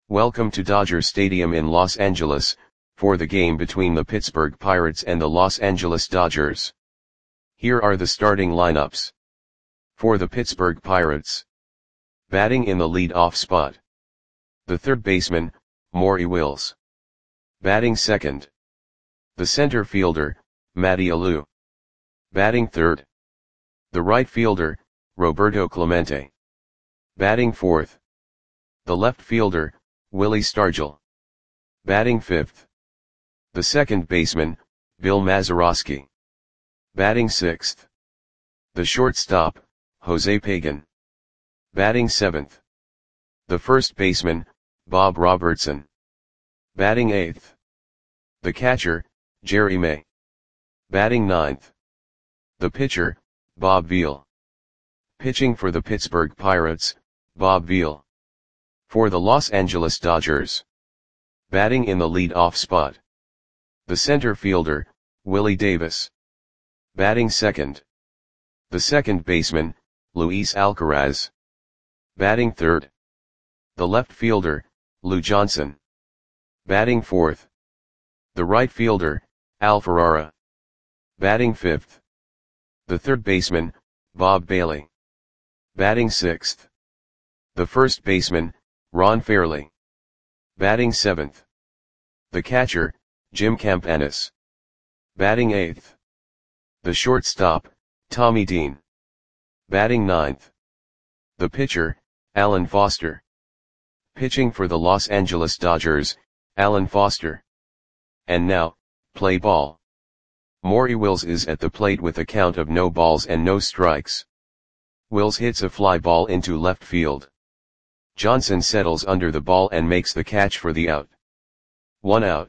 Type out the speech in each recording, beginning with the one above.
Welcome to Dodger Stadium in Los Angeles, for the game between the Pittsburgh Pirates and the Los Angeles Dodgers. Here are the starting lineups. For the Pittsburgh Pirates. Batting in the lead-off spot. The third baseman, Maury Wills. Batting second. The center fielder, Matty Alou. Batting third. The right fielder, Roberto Clemente. Batting fourth. The left fielder, Willie Stargell. Batting fifth. The second baseman, Bill Mazeroski. Batting sixth. The shortstop, Jose Pagan. Batting seventh. The first baseman, Bob Robertson. Batting eighth. The catcher, Jerry May. Batting ninth. The pitcher, Bob Veal. Pitching for the Pittsburgh Pirates, Bob Veal. For the Los Angeles Dodgers. Batting in the lead-off spot. The center fielder, Willie Davis. Batting second. The second baseman, Luis Alcaraz. Batting third. The left fielder, Lou Johnson. Batting fourth. The right fielder, Al Ferrara. Batting fifth. The third baseman, Bob Bailey. Batting sixth. The first baseman, Ron Fairly. Batting seventh. The catcher, Jim Campanis. Batting eighth. The shortstop, Tommy Dean. Batting ninth. The pitcher, Alan Foster. Pitching for the Los Angeles Dodgers, Alan Foster. And now, play ball. Maury Wills is at the plate with a count of no balls and no strikes. Wills hits a fly ball into left field. Johnson settles under the ball and makes the catch for the out. 1 out.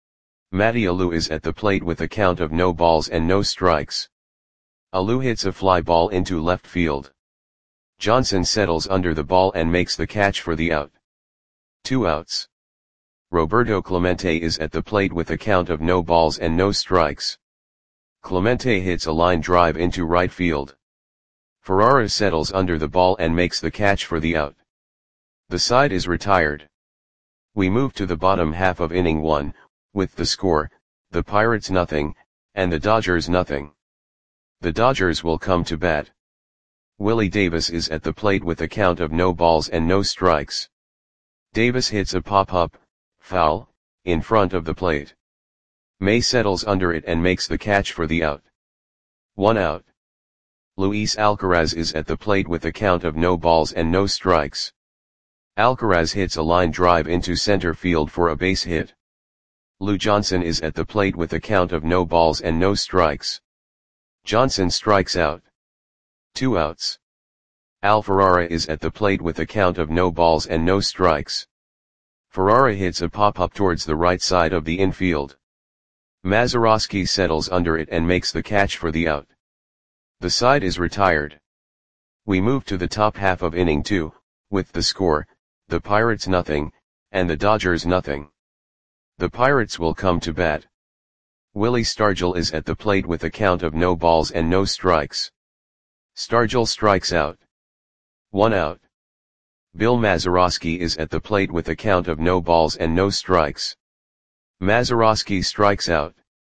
Matty Alou is at the plate with a count of no balls and no strikes. Alou hits a fly ball into left field. Johnson settles under the ball and makes the catch for the out. 2 outs. Roberto Clemente is at the plate with a count of no balls and no strikes. Clemente hits a line drive into right field. Ferrara settles under the ball and makes the catch for the out. The side is retired. We move to the bottom half of inning 1, with the score, the Pirates nothing, and the Dodgers nothing. The Dodgers will come to bat. Willie Davis is at the plate with a count of no balls and no strikes. Davis hits a pop-up, foul, in front of the plate. May settles under it and makes the catch for the out. 1 out. Luis Alcaraz is at the plate with a count of no balls and no strikes. Alcaraz hits a line drive into center field for a base hit. Lou Johnson is at the plate with a count of no balls and no strikes. Johnson strikes out. 2 outs. Al Ferrara is at the plate with a count of no balls and no strikes. Ferrara hits a pop-up towards the right side of the infield. Mazeroski settles under it and makes the catch for the out. The side is retired. We move to the top half of inning 2, with the score, the Pirates nothing, and the Dodgers nothing. The Pirates will come to bat. Willie Stargell is at the plate with a count of no balls and no strikes. Stargell strikes out. 1 out. Bill Mazeroski is at the plate with a count of no balls and no strikes. Mazeroski strikes out.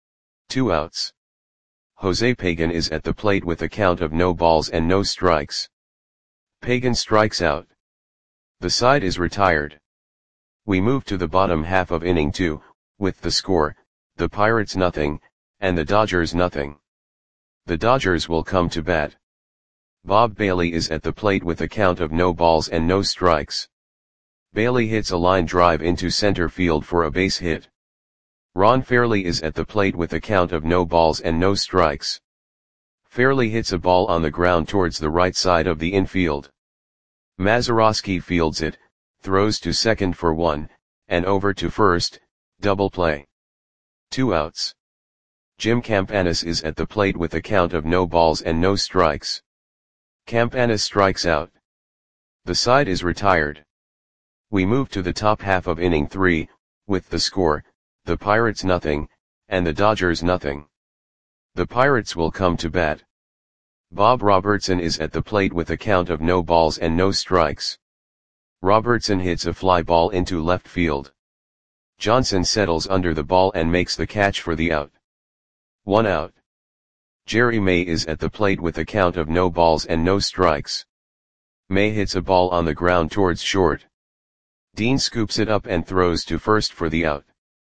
2 outs. Jose Pagan is at the plate with a count of no balls and no strikes. Pagan strikes out. The side is retired. We move to the bottom half of inning 2, with the score, the Pirates nothing, and the Dodgers nothing. The Dodgers will come to bat. Bob Bailey is at the plate with a count of no balls and no strikes. Bailey hits a line drive into center field for a base hit. Ron Fairly is at the plate with a count of no balls and no strikes. Fairly hits a ball on the ground towards the right side of the infield. Mazeroski fields it, throws to second for 1, and over to first, double play. 2 outs. Jim Campanis is at the plate with a count of no balls and no strikes. Campanis strikes out. The side is retired. We move to the top half of inning 3, with the score, the Pirates nothing, and the Dodgers nothing. The Pirates will come to bat. Bob Robertson is at the plate with a count of no balls and no strikes. Robertson hits a fly ball into left field. Johnson settles under the ball and makes the catch for the out. 1 out. Jerry May is at the plate with a count of no balls and no strikes. May hits a ball on the ground towards short. Dean scoops it up and throws to first for the out.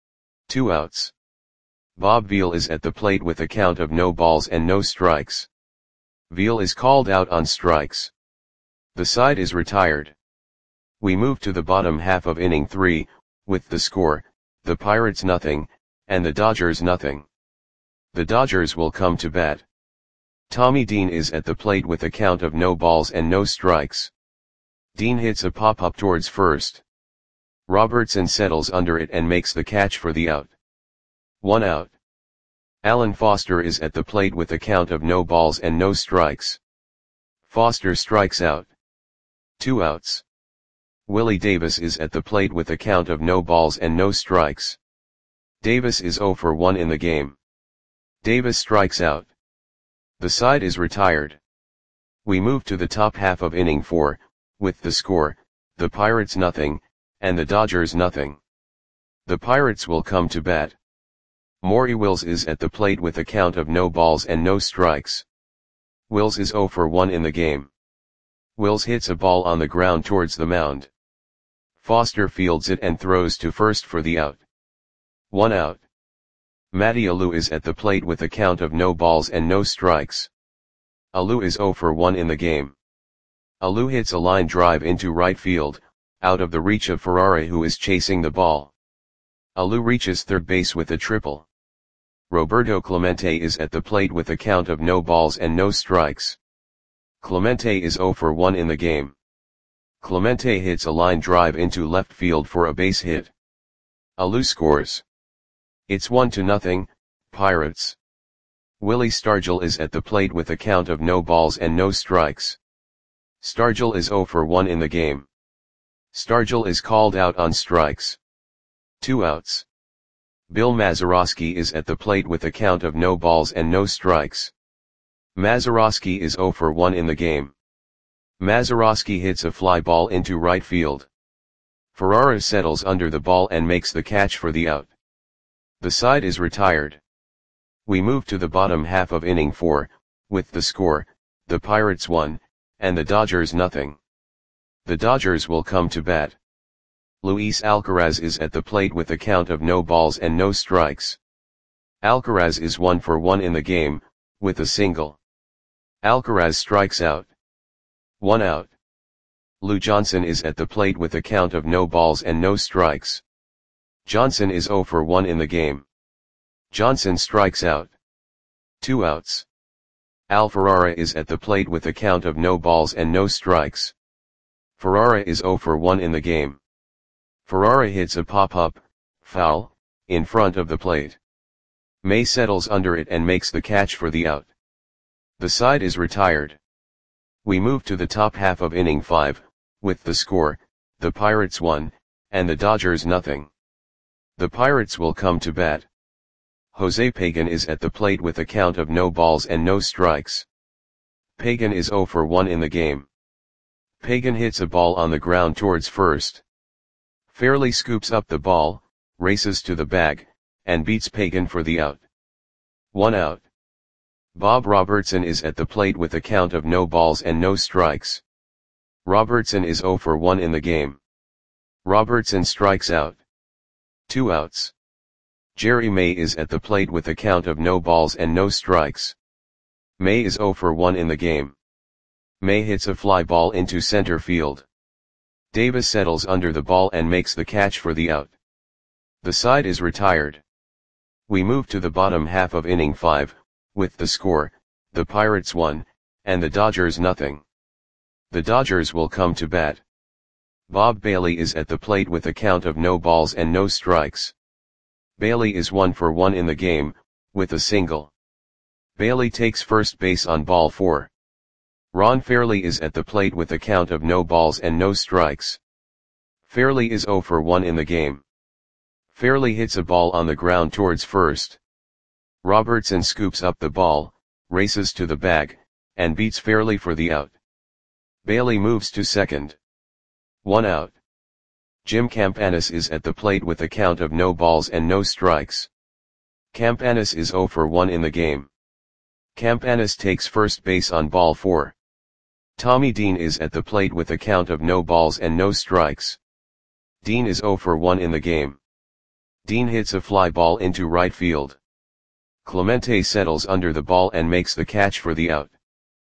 2 outs. Bob Veal is at the plate with a count of no balls and no strikes. Veal is called out on strikes. The side is retired. We move to the bottom half of inning 3, with the score, the Pirates nothing, and the Dodgers nothing. The Dodgers will come to bat. Tommy Dean is at the plate with a count of no balls and no strikes. Dean hits a pop-up towards first. Robertson settles under it and makes the catch for the out. 1 out. Alan Foster is at the plate with a count of no balls and no strikes. Foster strikes out. 2 outs. Willie Davis is at the plate with a count of no balls and no strikes. Davis is 0 for 1 in the game. Davis strikes out. The side is retired. We move to the top half of inning 4, with the score, the Pirates nothing, and the Dodgers nothing. The Pirates will come to bat. Maury Wills is at the plate with a count of no balls and no strikes. Wills is 0 for 1 in the game. Wills hits a ball on the ground towards the mound. Foster fields it and throws to first for the out. 1 out. Matty Alou is at the plate with a count of no balls and no strikes. Alou is 0 for 1 in the game. Alou hits a line drive into right field, out of the reach of Ferrari, who is chasing the ball. Alou reaches third base with a triple. Roberto Clemente is at the plate with a count of no balls and no strikes. Clemente is 0 for 1 in the game. Clemente hits a line drive into left field for a base hit. Alou scores. It's 1-0, Pirates. Willie Stargell is at the plate with a count of no balls and no strikes. Stargell is 0 for 1 in the game. Stargell is called out on strikes. 2 outs. Bill Mazeroski is at the plate with a count of no balls and no strikes. Mazeroski is 0 for 1 in the game. Mazeroski hits a fly ball into right field. Ferrara settles under the ball and makes the catch for the out. The side is retired. We move to the bottom half of inning 4, with the score, the Pirates 1, and the Dodgers nothing. The Dodgers will come to bat. Luis Alcaraz is at the plate with a count of no balls and no strikes. Alcaraz is 1 for 1 in the game, with a single. Alcaraz strikes out. 1 out. Lou Johnson is at the plate with a count of no balls and no strikes. Johnson is 0 for 1 in the game. Johnson strikes out. 2 outs. Al Ferrara is at the plate with a count of no balls and no strikes. Ferrara is 0 for 1 in the game. Ferrara hits a pop-up, foul, in front of the plate. May settles under it and makes the catch for the out. The side is retired. We move to the top half of inning 5, with the score, the Pirates 1, and the Dodgers nothing. The Pirates will come to bat. Jose Pagan is at the plate with a count of no balls and no strikes. Pagan is 0 for 1 in the game. Pagan hits a ball on the ground towards first. Fairley scoops up the ball, races to the bag, and beats Pagan for the out. 1 out. Bob Robertson is at the plate with a count of no balls and no strikes. Robertson is 0 for 1 in the game. Robertson strikes out. 2 outs. Jerry May is at the plate with a count of no balls and no strikes. May is 0 for 1 in the game. May hits a fly ball into center field. Davis settles under the ball and makes the catch for the out. The side is retired. We move to the bottom half of inning 5, with the score, the Pirates 1, and the Dodgers nothing. The Dodgers will come to bat. Bob Bailey is at the plate with a count of no balls and no strikes. Bailey is 1 for 1 in the game, with a single. Bailey takes first base on ball 4. Ron Fairley is at the plate with a count of no balls and no strikes. Fairley is 0 for 1 in the game. Fairley hits a ball on the ground towards first. Robertson scoops up the ball, races to the bag, and beats Fairley for the out. Bailey moves to second. 1 out. Jim Campanis is at the plate with a count of no balls and no strikes. Campanis is 0 for 1 in the game. Campanis takes first base on ball 4. Tommy Dean is at the plate with a count of no balls and no strikes. Dean is 0 for 1 in the game. Dean hits a fly ball into right field. Clemente settles under the ball and makes the catch for the out.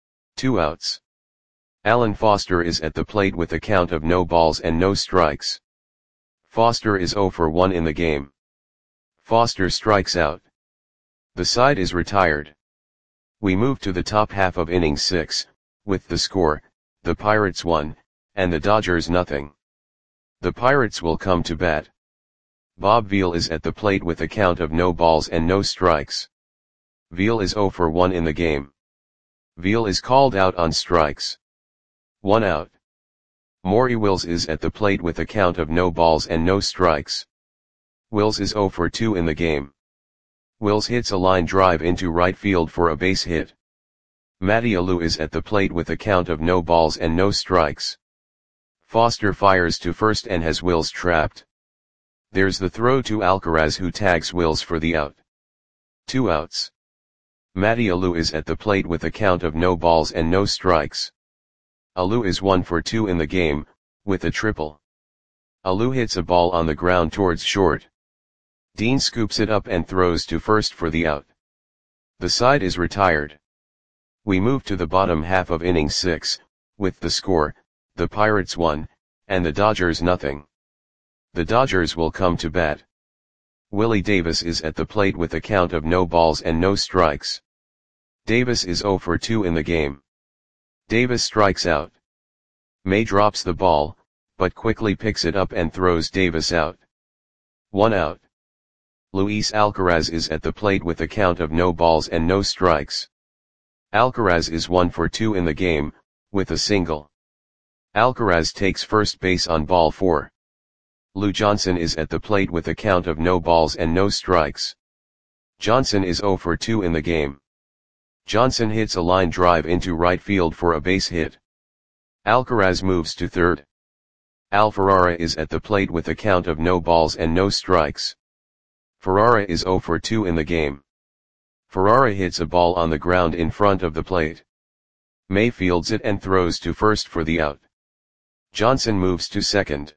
2 outs. Alan Foster is at the plate with a count of no balls and no strikes. Foster is 0 for 1 in the game. Foster strikes out. The side is retired. We move to the top half of inning 6, with the score, the Pirates 1, and the Dodgers nothing. The Pirates will come to bat. Bob Veal is at the plate with a count of no balls and no strikes. Veal is 0 for 1 in the game. Veal is called out on strikes. 1 out. Maury Wills is at the plate with a count of no balls and no strikes. Wills is 0 for 2 in the game. Wills hits a line drive into right field for a base hit. Matty Alou is at the plate with a count of no balls and no strikes. Foster fires to first and has Wills trapped. There's the throw to Alcaraz, who tags Wills for the out. 2 outs. Matty Alou is at the plate with a count of no balls and no strikes. Alou is 1 for 2 in the game, with a triple. Alou hits a ball on the ground towards short. Dean scoops it up and throws to first for the out. The side is retired. We move to the bottom half of inning 6, with the score, the Pirates 1, and the Dodgers nothing. The Dodgers will come to bat. Willie Davis is at the plate with a count of no balls and no strikes. Davis is 0 for 2 in the game. Davis strikes out. May drops the ball, but quickly picks it up and throws Davis out. 1 out. Luis Alcaraz is at the plate with a count of no balls and no strikes. Alcaraz is 1 for 2 in the game, with a single. Alcaraz takes first base on ball 4. Lou Johnson is at the plate with a count of no balls and no strikes. Johnson is 0 for 2 in the game. Johnson hits a line drive into right field for a base hit. Alcaraz moves to third. Al Ferrara is at the plate with a count of no balls and no strikes. Ferrara is 0 for 2 in the game. Ferrara hits a ball on the ground in front of the plate. May fields it and throws to first for the out. Johnson moves to second.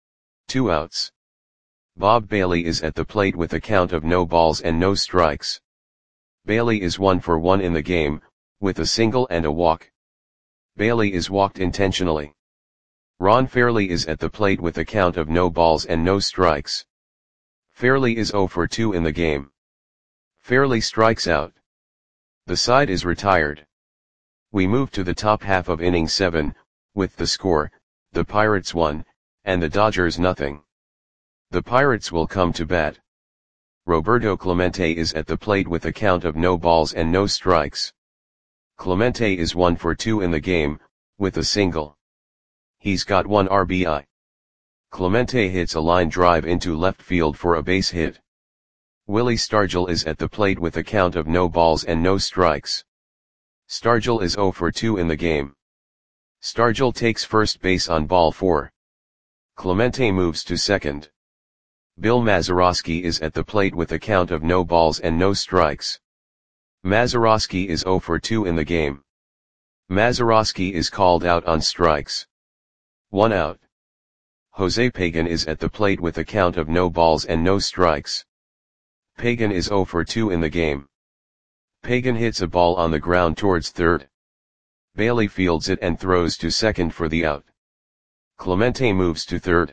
2 outs. Bob Bailey is at the plate with a count of no balls and no strikes. Bailey is 1 for 1 in the game, with a single and a walk. Bailey is walked intentionally. Ron Fairley is at the plate with a count of no balls and no strikes. Fairley is 0 for 2 in the game. Fairley strikes out. The side is retired. We move to the top half of inning 7, with the score, the Pirates 1, and the Dodgers nothing. The Pirates will come to bat. Roberto Clemente is at the plate with a count of no balls and no strikes. Clemente is 1 for 2 in the game, with a single. He's got 1 RBI. Clemente hits a line drive into left field for a base hit. Willie Stargell is at the plate with a count of no balls and no strikes. Stargell is 0 for 2 in the game. Stargell takes first base on ball 4. Clemente moves to second. Bill Mazeroski is at the plate with a count of no balls and no strikes. Mazeroski is 0 for 2 in the game. Mazeroski is called out on strikes. 1 out. Jose Pagan is at the plate with a count of no balls and no strikes. Pagan is 0 for 2 in the game. Pagan hits a ball on the ground towards third. Bailey fields it and throws to second for the out. Clemente moves to third.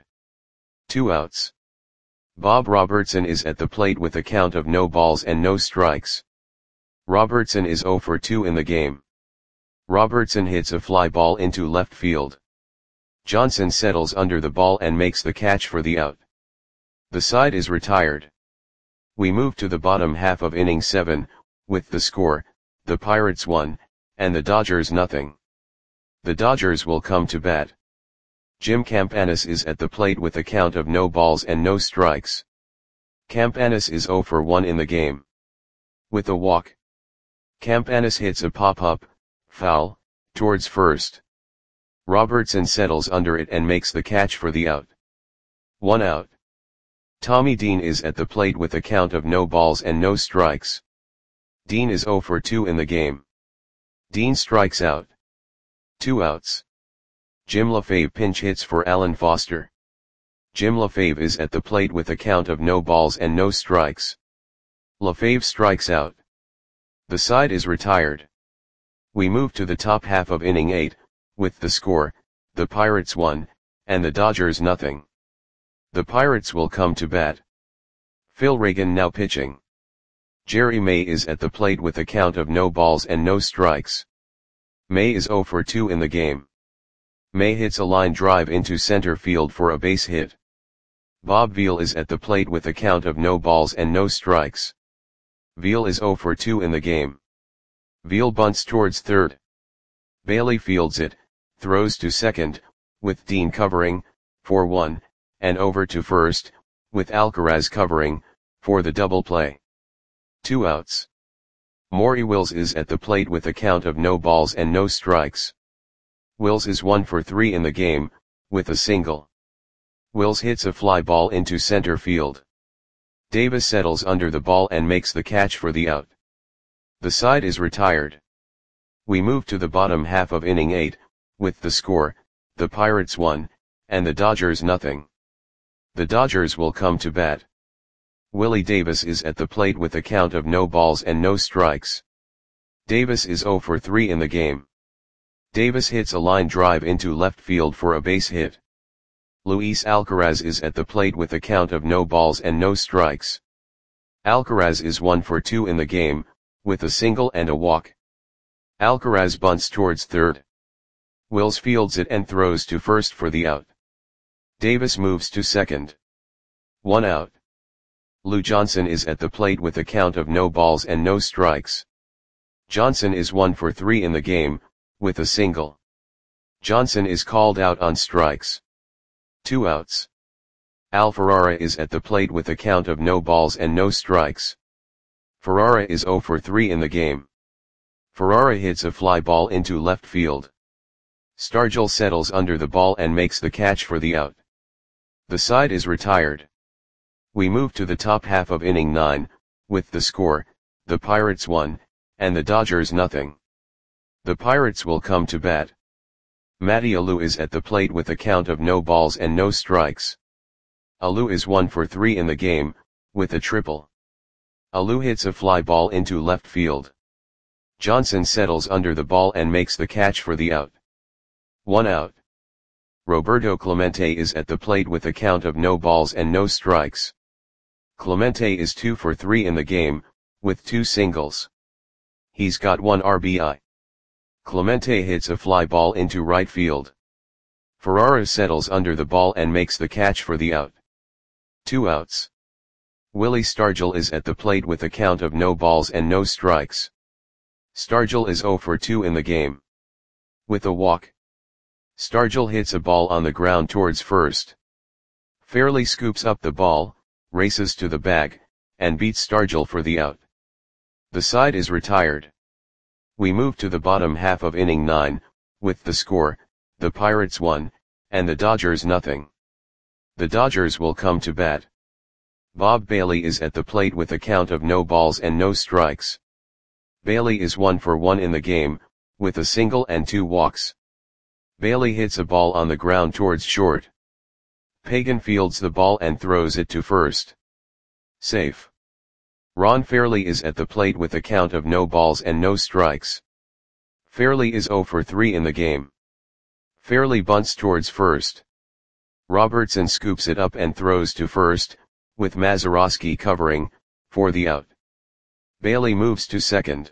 2 outs. Bob Robertson is at the plate with a count of no balls and no strikes. Robertson is 0 for 2 in the game. Robertson hits a fly ball into left field. Johnson settles under the ball and makes the catch for the out. The side is retired. We move to the bottom half of inning 7, with the score, the Pirates 1, and the Dodgers nothing. The Dodgers will come to bat. Jim Campanis is at the plate with a count of no balls and no strikes. Campanis is 0 for 1 in the game. With a walk. Campanis hits a pop-up, foul, towards first. Robertson settles under it and makes the catch for the out. 1 out. Tommy Dean is at the plate with a count of no balls and no strikes. Dean is 0 for 2 in the game. Dean strikes out. 2 outs. Jim LaFave pinch hits for Alan Foster. Jim LaFave is at the plate with a count of no balls and no strikes. LaFave strikes out. The side is retired. We move to the top half of inning 8, with the score, the Pirates 1, and the Dodgers nothing. The Pirates will come to bat. Phil Reagan now pitching. Jerry May is at the plate with a count of no balls and no strikes. May is 0 for 2 in the game. May hits a line drive into center field for a base hit. Bob Veal is at the plate with a count of no balls and no strikes. Veal is 0 for 2 in the game. Veal bunts towards third. Bailey fields it, throws to second, with Dean covering, for 1, and over to first, with Alcaraz covering, for the double play. 2 outs. Maury Wills is at the plate with a count of no balls and no strikes. Wills is 1 for 3 in the game, with a single. Wills hits a fly ball into center field. Davis settles under the ball and makes the catch for the out. The side is retired. We move to the bottom half of inning 8, with the score, the Pirates 1, and the Dodgers nothing. The Dodgers will come to bat. Willie Davis is at the plate with a count of no balls and no strikes. Davis is 0 for 3 in the game. Davis hits a line drive into left field for a base hit. Luis Alcaraz is at the plate with a count of no balls and no strikes. Alcaraz is 1 for 2 in the game, with a single and a walk. Alcaraz bunts towards third. Wills fields it and throws to first for the out. Davis moves to second. 1 out. Lou Johnson is at the plate with a count of no balls and no strikes. Johnson is 1 for 3 in the game, with a single. Johnson is called out on strikes. 2 outs. Al Ferrara is at the plate with a count of no balls and no strikes. Ferrara is 0 for 3 in the game. Ferrara hits a fly ball into left field. Stargell settles under the ball and makes the catch for the out. The side is retired. We move to the top half of inning 9, with the score, the Pirates 1, and the Dodgers nothing. The Pirates will come to bat. Matty Alou is at the plate with a count of no balls and no strikes. Alou is 1 for 3 in the game, with a triple. Alou hits a fly ball into left field. Johnson settles under the ball and makes the catch for the out. 1 out. Roberto Clemente is at the plate with a count of no balls and no strikes. Clemente is 2 for 3 in the game, with 2 singles. He's got 1 RBI. Clemente hits a fly ball into right field. Ferrara settles under the ball and makes the catch for the out. 2 outs. Willie Stargell is at the plate with a count of no balls and no strikes. Stargell is 0 for 2 in the game. With a walk. Stargell hits a ball on the ground towards first. Fairley scoops up the ball, races to the bag, and beats Stargell for the out. The side is retired. We move to the bottom half of inning 9, with the score, the Pirates 1, and the Dodgers nothing. The Dodgers will come to bat. Bob Bailey is at the plate with a count of no balls and no strikes. Bailey is 1 for 1 in the game, with a single and 2 walks. Bailey hits a ball on the ground towards short. Pagan fields the ball and throws it to first. Safe. Ron Fairley is at the plate with a count of no balls and no strikes. Fairley is 0 for 3 in the game. Fairley bunts towards first. Robertson scoops it up and throws to first, with Mazeroski covering, for the out. Bailey moves to second.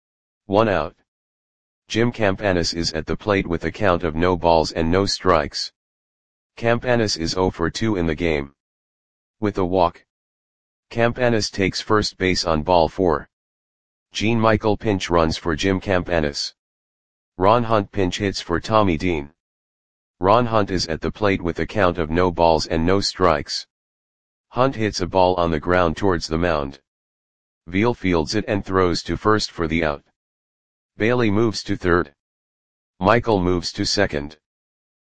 1 out. Jim Campanis is at the plate with a count of no balls and no strikes. Campanis is 0 for 2 in the game. With a walk. Campanis takes first base on ball 4. Gene Michael pinch runs for Jim Campanis. Ron Hunt pinch hits for Tommy Dean. Ron Hunt is at the plate with a count of no balls and no strikes. Hunt hits a ball on the ground towards the mound. Veal fields it and throws to first for the out. Bailey moves to third. Michael moves to second.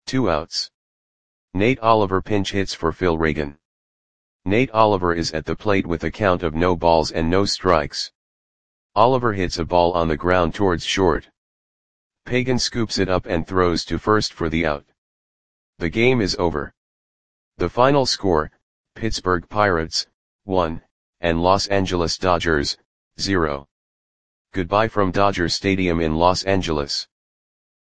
2 outs. Nate Oliver pinch hits for Phil Reagan. Nate Oliver is at the plate with a count of no balls and no strikes. Oliver hits a ball on the ground towards short. Pagan scoops it up and throws to first for the out. The game is over. The final score, Pittsburgh Pirates, 1, and Los Angeles Dodgers, 0. Goodbye from Dodger Stadium in Los Angeles.